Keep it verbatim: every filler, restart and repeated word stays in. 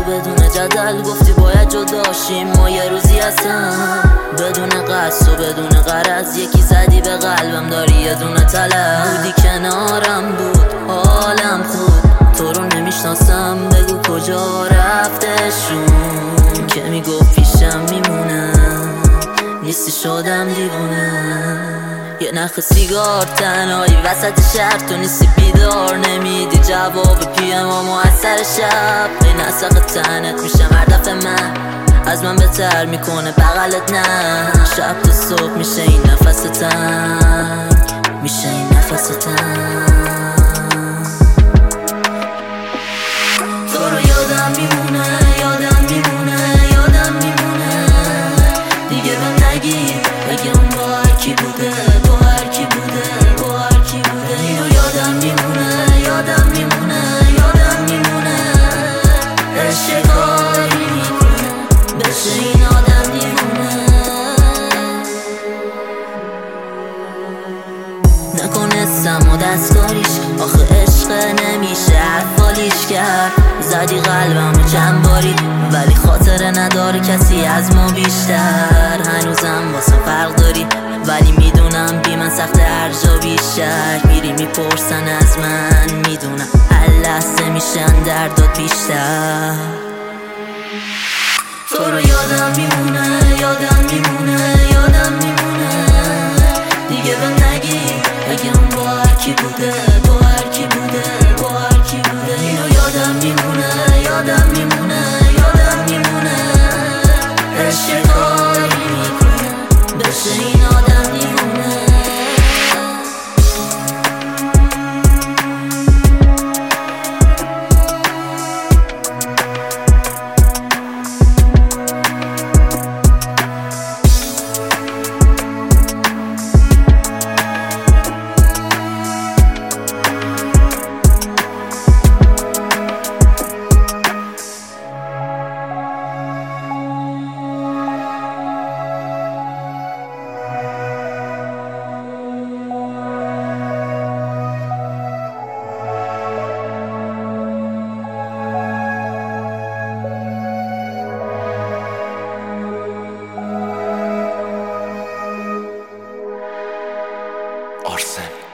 بدون جدل گفتی باید جداشیم ما یه روزی هستم بدون قصد و بدون غرض یکی زدی به قلبم داری یه دونه طلب بودی کنارم بود حالم خوب تو رو نمیشناسم بگو کجا رفتشون که میگفت پیشم میمونم نیستی شدم دیوونه یه نخ سیگار تنهایی وسط شهر تو نیستی بیدار نمیدی جواب پیم و موثر شب این نسق تنت میشم هر دفعه من از من بهتر میکنه بغلت نه شب تا صبح میشه این نفس تنگ میشه این نفس تنگ تو رو یادم میمونه یادم میمونه یادم میمونه دیگه به نگی بگه اون با هر کی بوده با هر کی بوده با هر کی بوده اینو یادم میمونه یادم میمونه یادم میمونه عشق کاری میکنه بشه این آدم دیوونه نکنستم و دستکاریش آخه عشق نمیشه حرفالیش کرد زدی قلبم و چند باری ولی خاطره نداره کسی از ما بیشتر هنوزم واسه فرق داری ولی میدونم بی من سخت هر جا بیشتر میری میپرسن از من میدونم هر لحظه میشن دردات بیشتر تو رو یادم میمونه یادم میمونه یادم میمونه دیگه به نگی اگه اون با هر کی بوده با هر کی بوده با هر کی بوده اینو یادم میمونه یادم میمونه یادم میمونه عشق کاری میکنه بشه این آدم دیوونه Arsene.